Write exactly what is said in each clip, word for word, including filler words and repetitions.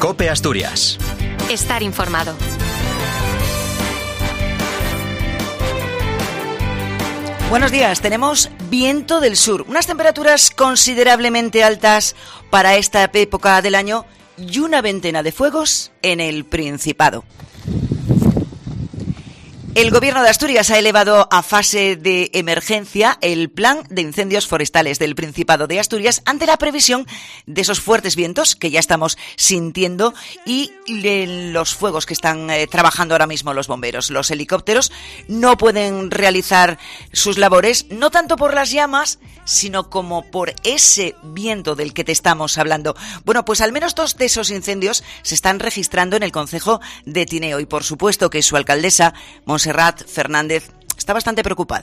COPE Asturias. Estar informado. Buenos días, tenemos viento del sur, unas temperaturas considerablemente altas para esta época del año y una veintena de fuegos en el Principado. El Gobierno de Asturias ha elevado a fase de emergencia el plan de incendios forestales del Principado de Asturias ante la previsión de esos fuertes vientos que ya estamos sintiendo y de los fuegos que están eh, trabajando ahora mismo los bomberos. Los helicópteros no pueden realizar sus labores, no tanto por las llamas, sino como por ese viento del que te estamos hablando. Bueno, pues al menos dos de esos incendios se están registrando en el concejo de Tineo y por supuesto que su alcaldesa, Montserrat Fernández, está bastante preocupada.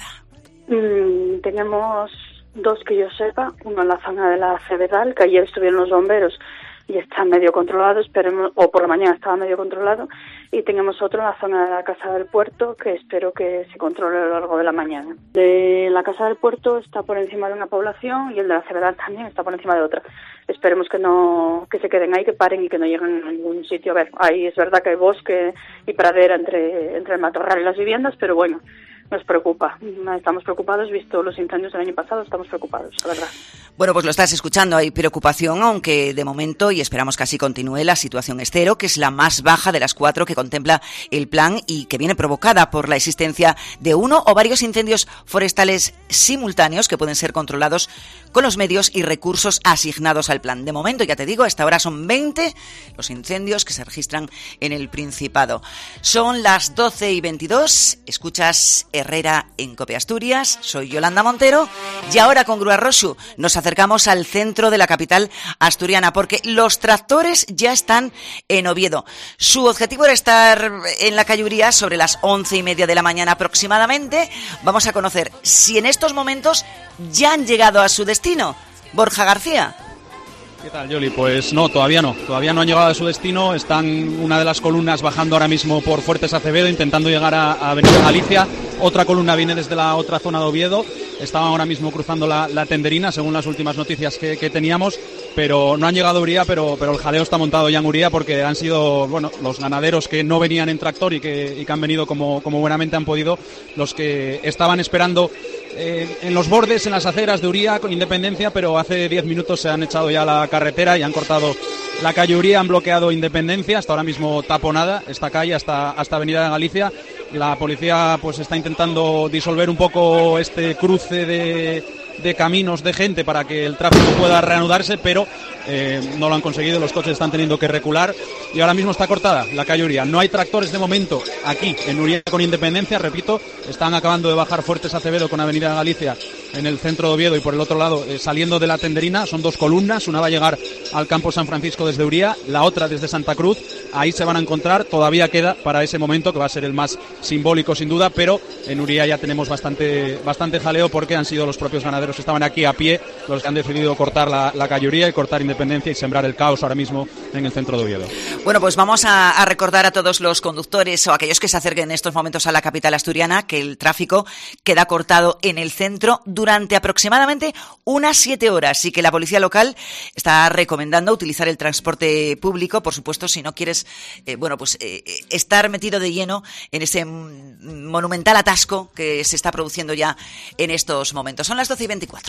Mm, tenemos dos que yo sepa, uno en la zona de la Cebedal, que ayer estuvieron los bomberos y está medio controlado, esperemos, o por la mañana estaba medio controlado, y tenemos otro en la zona de la Casa del Puerto, que espero que se controle a lo largo de la mañana. De la Casa del Puerto está por encima de una población y el de la Cebedal también está por encima de otra. Esperemos que no, que se queden ahí, que paren y que no lleguen a ningún sitio. A ver, ahí es verdad que hay bosque y pradera entre, entre el matorral y las viviendas, pero bueno, nos preocupa. Estamos preocupados, visto los incendios del año pasado, estamos preocupados, la verdad. Bueno, pues lo estás escuchando, hay preocupación, aunque de momento, y esperamos que así continúe, la situación es cero, que es la más baja de las cuatro que contempla el plan y que viene provocada por la existencia de uno o varios incendios forestales simultáneos que pueden ser controlados con los medios y recursos asignados al plan. De momento, ya te digo, hasta ahora son veinte los incendios que se registran en el Principado. Son las doce y veintidós, escuchas Herrera en COPE Asturias, soy Yolanda Montero y ahora con Grúa Roxu nos acercamos al centro de la capital asturiana porque los tractores ya están en Oviedo. Su objetivo era estar en la Calluría sobre las once y media de la mañana aproximadamente. Vamos a conocer si en estos momentos ya han llegado a su destino. Borja García. ¿Qué tal, Yoli? Pues no, todavía no. Todavía no han llegado a su destino. Están una de las columnas bajando ahora mismo por Fuertes Acevedo, intentando llegar a, a Avenida Galicia. Otra columna viene desde la otra zona de Oviedo. Estaban ahora mismo cruzando la, la Tenderina, según las últimas noticias que, que teníamos. Pero no han llegado a Uría, pero, pero el jaleo está montado ya en Uría porque han sido, bueno, los ganaderos que no venían en tractor y que, y que han venido como, como buenamente han podido, los que estaban esperando eh, en los bordes, en las aceras de Uría con Independencia, pero hace diez minutos se han echado ya a la carretera y han cortado la calle Uría, han bloqueado Independencia, hasta ahora mismo taponada esta calle hasta, hasta Avenida de Galicia. La policía pues está intentando disolver un poco este cruce de... de caminos de gente para que el tráfico pueda reanudarse, pero eh, no lo han conseguido, los coches están teniendo que recular y ahora mismo está cortada la calle Uría. No hay tractores de momento aquí en Uría con Independencia, repito, están acabando de bajar Fuertes Acevedo con Avenida Galicia en el centro de Oviedo y por el otro lado eh, saliendo de la Tenderina, son dos columnas, una va a llegar al campo San Francisco desde Uría, la otra desde Santa Cruz, ahí se van a encontrar, todavía queda para ese momento que va a ser el más simbólico sin duda, pero en Uría ya tenemos bastante, bastante jaleo porque han sido los propios ganaderos que estaban aquí a pie los que han decidido cortar la, la calle Uría y cortar Independencia y sembrar el caos ahora mismo en el centro de Oviedo. Bueno, pues vamos a, a recordar a todos los conductores o aquellos que se acerquen en estos momentos a la capital asturiana que el tráfico queda cortado en el centro durante aproximadamente unas siete horas y que la policía local está recomendando utilizar el transporte público, por supuesto, si no quieres eh, bueno, pues eh, estar metido de lleno en ese monumental atasco que se está produciendo ya en estos momentos. Son las doce y veinticuatro.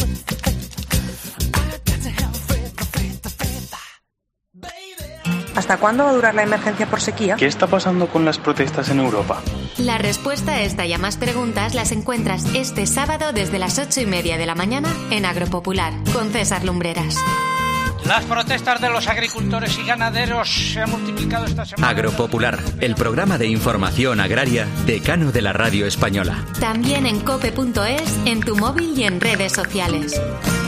¿Hasta cuándo va a durar la emergencia por sequía? ¿Qué está pasando con las protestas en Europa? La respuesta a esta y a más preguntas las encuentras este sábado desde las ocho y media de la mañana en Agropopular, con César Lumbreras. Las protestas de los agricultores y ganaderos se han multiplicado esta semana. Agropopular, el programa de información agraria decano de la radio española. También en cope punto es, en tu móvil y en redes sociales.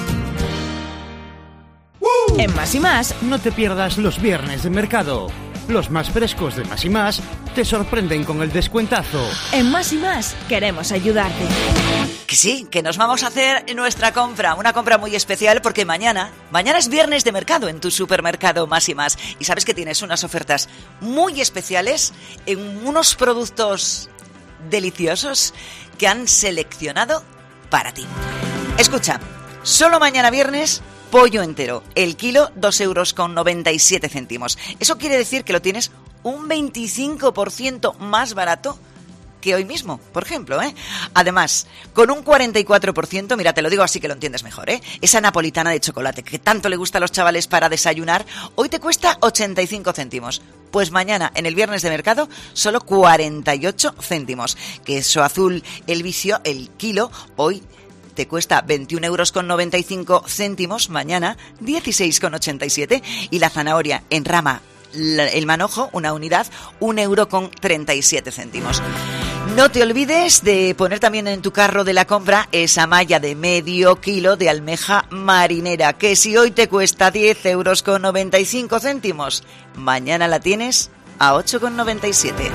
En Más y Más no te pierdas los viernes de mercado. Los más frescos de Más y Más te sorprenden con el descuentazo. En Más y Más queremos ayudarte. Que sí, que nos vamos a hacer nuestra compra, una compra muy especial porque mañana, mañana es viernes de mercado en tu supermercado Más y Más. Y sabes que tienes unas ofertas muy especiales en unos productos deliciosos que han seleccionado para ti. Escucha, solo mañana viernes Pollo entero, el kilo, dos euros con noventa y siete céntimos. Eso quiere decir que lo tienes un veinticinco por ciento más barato que hoy mismo, por ejemplo, ¿eh? Además, con un cuarenta y cuatro por ciento, mira, te lo digo así que lo entiendes mejor, ¿eh? Esa napolitana de chocolate que tanto le gusta a los chavales para desayunar, hoy te cuesta ochenta y cinco céntimos. Pues mañana, en el viernes de mercado, solo cuarenta y ocho céntimos. Queso azul, el vicio, el kilo, hoy te cuesta veintiún euros con noventa y cinco céntimos, mañana dieciséis con ochenta y siete. Y la zanahoria en rama, el manojo, una unidad, un euro con treinta y siete céntimos. No te olvides de poner también en tu carro de la compra esa malla de medio kilo de almeja marinera, que si hoy te cuesta diez euros con noventa y cinco céntimos, mañana la tienes a ocho con noventa y siete.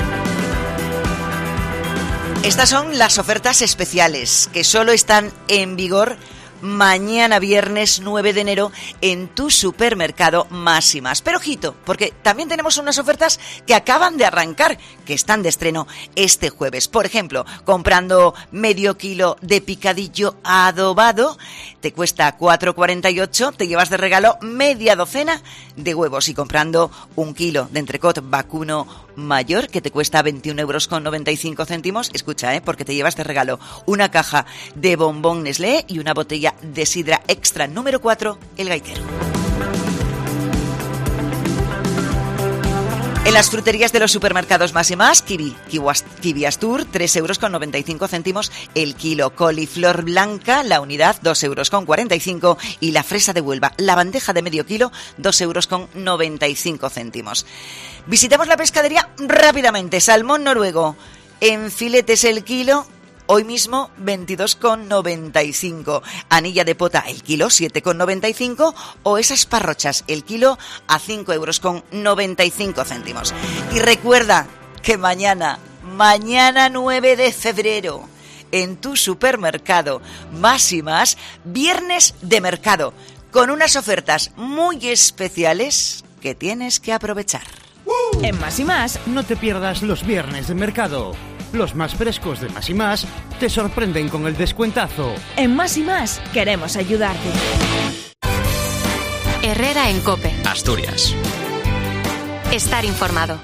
Estas son las ofertas especiales que solo están en vigor mañana viernes nueve de enero en tu supermercado Más y Más. Pero ojito, porque también tenemos unas ofertas que acaban de arrancar, que están de estreno este jueves. Por ejemplo, comprando medio kilo de picadillo adobado, te cuesta cuatro cuarenta y ocho, te llevas de regalo media docena de huevos. Y comprando un kilo de entrecot vacuno mayor, que te cuesta veintiún euros con noventa y cinco céntimos, escucha, ¿eh? Porque te llevas de regalo una caja de bombón Nestlé y una botella de sidra extra número cuatro, El Gaitero. En las fruterías de los supermercados Más y Más, kiwi, kiwi Astur, tres euros con noventa y cinco céntimos el kilo, coliflor blanca, la unidad, dos euros con cuarenta y cinco, y la fresa de Huelva, la bandeja de medio kilo, dos euros con noventa y cinco céntimos. Visitamos la pescadería rápidamente. Salmón noruego, en filetes el kilo, hoy mismo veintidós con noventa y cinco. Anilla de pota el kilo, siete con noventa y cinco. O esas parrochas el kilo a cinco euros con noventa y cinco céntimos. Y recuerda que mañana, mañana nueve de febrero, en tu supermercado Más y Más, viernes de mercado, con unas ofertas muy especiales que tienes que aprovechar. En Más y Más, no te pierdas los viernes de mercado. Los más frescos de Más y Más te sorprenden con el descuentazo. En Más y Más queremos ayudarte. Herrera en COPE. Asturias. Estar informado.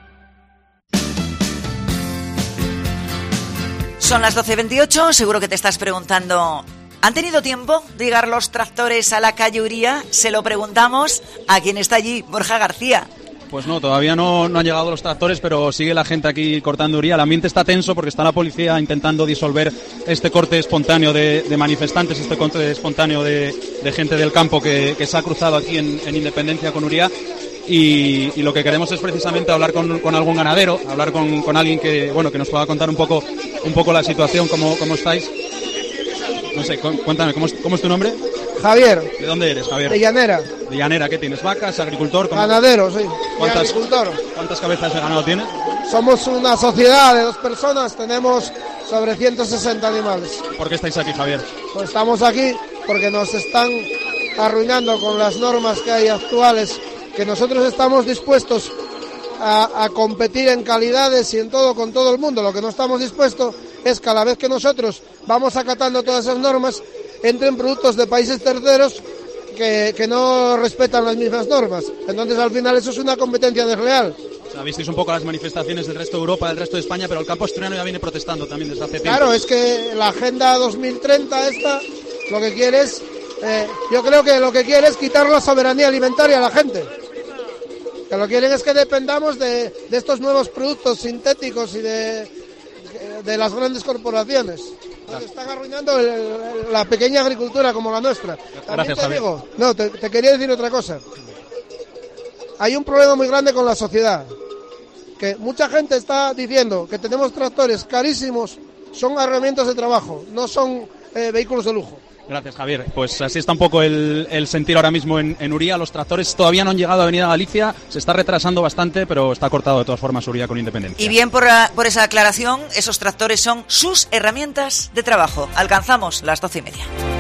Son las doce veintiocho, seguro que te estás preguntando, ¿han tenido tiempo de llegar los tractores a la calle Uría? Se lo preguntamos a quien está allí, Borja García. Pues no, todavía no, no han llegado los tractores, pero sigue la gente aquí cortando Uría. El ambiente está tenso porque está la policía intentando disolver este corte espontáneo de, de manifestantes, este corte espontáneo de, de gente del campo que, que se ha cruzado aquí en, en Independencia con Uría. Y, y lo que queremos es precisamente hablar con, con algún ganadero, hablar con, con alguien que, bueno, que nos pueda contar un poco, un poco la situación, cómo, cómo estáis. No sé, cuéntame, ¿cómo es, cómo es tu nombre? Javier. ¿De dónde eres, Javier? De Llanera. ¿De Llanera? ¿Qué tienes? ¿Vacas? ¿Agricultor? ¿Cómo? Ganadero, sí. ¿Cuántas, agricultor. ¿Cuántas cabezas de ganado tienes? Somos una sociedad de dos personas, tenemos sobre ciento sesenta animales. ¿Por qué estáis aquí, Javier? Pues estamos aquí porque nos están arruinando con las normas que hay actuales, que nosotros estamos dispuestos a, a competir en calidades y en todo con todo el mundo. Lo que no estamos dispuestos es que a la vez que nosotros vamos acatando todas esas normas, entren productos de países terceros que, que no respetan las mismas normas. Entonces al final eso es una competencia desleal. O sea, visteis un poco las manifestaciones del resto de Europa, del resto de España, pero el campo asturiano ya viene protestando también desde hace tiempo. Claro, es que la Agenda dos mil treinta esta, lo que quiere es, eh, yo creo que lo que quiere es quitar la soberanía alimentaria a la gente. Que lo que quieren es que dependamos de, de estos nuevos productos sintéticos y de, de las grandes corporaciones. Nos están arruinando el, el, la pequeña agricultura como la nuestra. También Gracias, te Javier. digo, no, te, te quería decir otra cosa. Hay un problema muy grande con la sociedad. Que mucha gente está diciendo que tenemos tractores carísimos, son herramientas de trabajo, no son eh, vehículos de lujo. Gracias, Javier. Pues así está un poco el, el sentir ahora mismo en, en Uría. Los tractores todavía no han llegado a Avenida Galicia, se está retrasando bastante, pero está cortado de todas formas Uría con Independencia. Y bien por, por esa aclaración, esos tractores son sus herramientas de trabajo. Alcanzamos las doce y media.